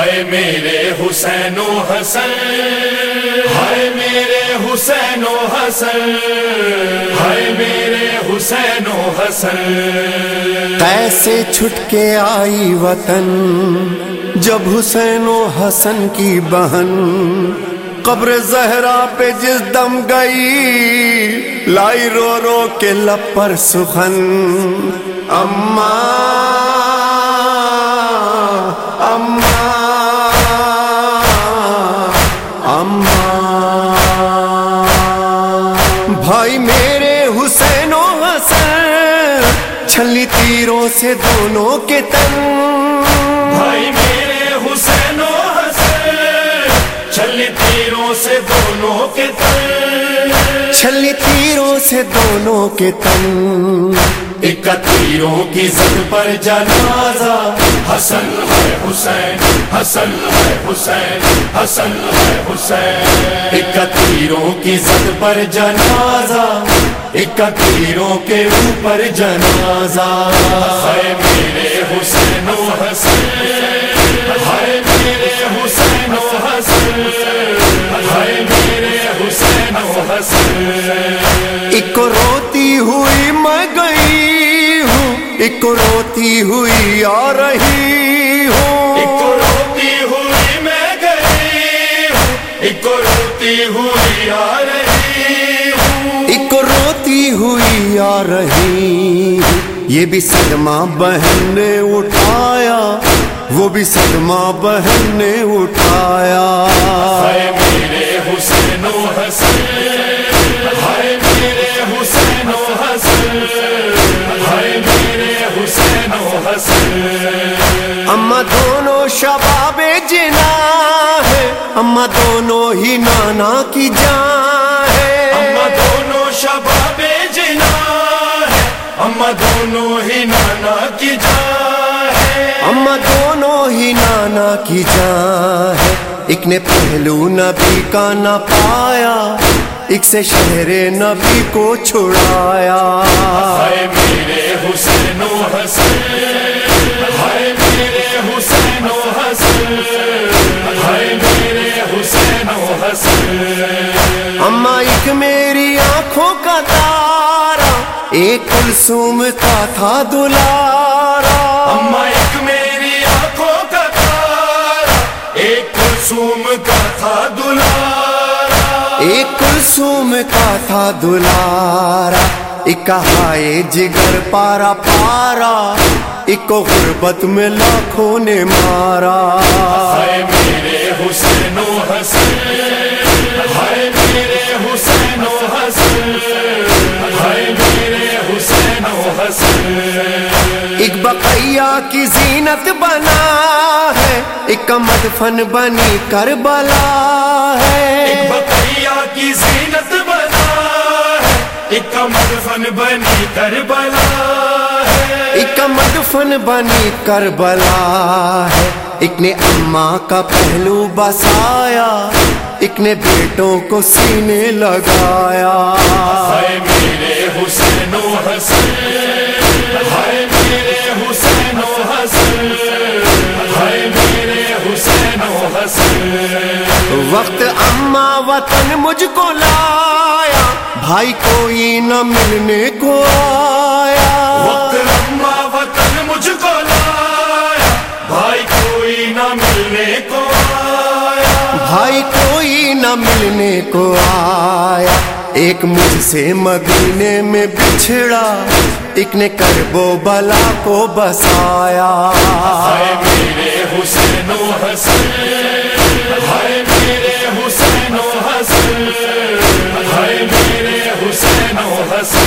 ہائے میرے حسین و حسن، ہائے میرے حسین و حسن، ہائے میرے حسین و حسن۔ کیسے چھٹ کے آئی وطن جب حسین و حسن کی بہن قبر زہرا پہ جس دم گئی، لائی رو رو کے لب پر سخن۔ اماں اماں اماں، بھائی میرے حسین و حسن چھلی تیروں سے دونوں کے تن، بھائی میرے حسین و حسن چھلی تیروں سے دونوں کے تن، چھلی تیروں سے دونوں کے تن۔ ایک تیروں کی زد پر جنازہ، حسن ہے حسین، حسن ہے حسین، حسن ہے حسین۔ ایک تیروں کی زد پر جنازہ، ایک تیروں کے اوپر جنازہ۔ ہے میرے حسین و حسن، ہے میرے حسین و حسن، ہے میرے حسین و حسن۔ ایک روتی ہوئی میں گئی ہوں، ایک روتی ہوئی آ رہی ہوں، ایک روتی ہوئی میں گئی ہوں، ایک روتی ہوئی آ رہی ہوں، ایک روتی ہوئی آ رہی ہوں۔ یہ بھی صدمہ بہن نے اٹھایا، وہ بھی صدمہ بہن نے اٹھایا۔ ہے میرے حسین و حسن، ہے میرے حسین و حسن، ہے میرے حسین و حسن۔ اما دونوں شباب جنا ہے، اما دونوں ہی نانا کی جان ہے، اما دونوں شباب جنا ہے، اما دونوں ہی نانا کی جان ہے، اما دونوں ہی نانا کی جان ہے۔ ایک نے پہلو نبی کا نہ پایا، ایک سے شہر نبی کو چھڑایا۔ ہے میرے حسین و حسن، ہے میرے حسین و حسن، ہے میرے حسین و حسن۔ اما ایک میری آنکھوں کا تارا، ایک کلثوم کا تھا دلارا، اما ایک میری آنکھوں کا تارا، ایک کلثوم کا تھا دلارا، ایک کلثوم کا تھا دلارا۔ ایک ہائے جگر پارا پارا، ایک کو غربت میں لاکھوں نے مارا۔ ہے میرے حسین و حسن، ہے میرے حسین و حسن، ہے میرے حسین و حسن۔ ایک بقیہ کی زینت بنا ہے، ایک مدفن بنی کربلا ہے، ایک بقیہ کی زینت بنا ہے، ایک مدفن بنی کربلا ہے، ایک مدفن بنی کربلا ہے۔ ایک نے اماں کا پہلو بسایا، ایک نے بیٹوں کو سینے لگایا۔ ہے میرے حسین و حسن، ہے میرے حسین و حسن، ہے میرے حسین و حسن۔ وقت اماں وطن مجھ کو لایا، بھائی کوئی نہ ملنے کو آیا۔ وقت اماں وطن مجھ کو لایا، بھائی کوئی نہ ملنے کو آیا، بھائی کوئی نہ ملنے کو آیا۔ ایک مجھ سے مدینے میں بچھڑا، ایک نے کرب و بلا کو بسایا۔ ہے میرے حسین و حسن، ہے میرے حسین و حسن، ہے میرے حسین و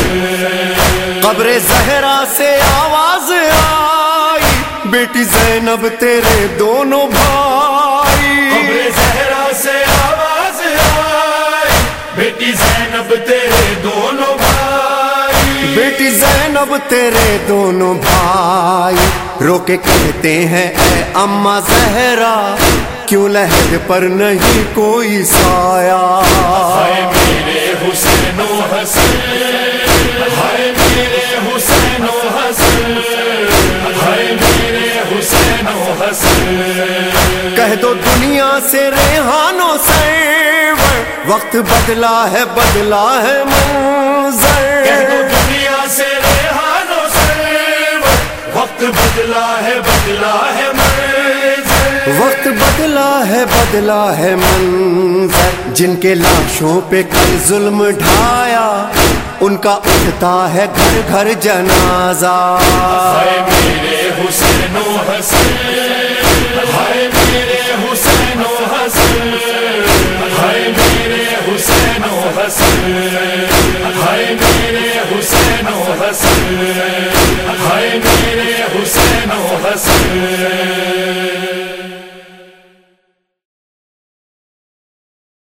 حسن۔ قبر زہرا سے آواز آئی، بیٹی زینب تیرے دونوں بھائی۔ قبر زہرا سے آواز آئی، بیٹی زینب تیرے دونوں بھائی، بیٹی زینب تیرے دونوں بھائی۔ رو کے کہتے ہیں اے اماں زہرا، کیوں لہد پر نہیں کوئی سایہ۔ ہے میرے حسین و حسن، ہے میرے حسین و حسن، ہے میرے حسین و حسن۔ کہہ دو دنیا سے ریحانوں سرور، وقت بدلا ہے منظر، کہہ دو دنیا سے ریحانوں سرور، وقت بدلا ہے منظر، وقت بدلا ہے منظر، جن کے لاشوں پہ کل ظلم ڈھایا ان کا اٹھتا ہے گھر گھر جنازہ۔ ہائے میرے حسین و حسن، ہائے میرے حسین و حسن، ہائے میرے حسین و حسن، ہائے میرے حسین و حسن، ہائے میرے حسین و حسن۔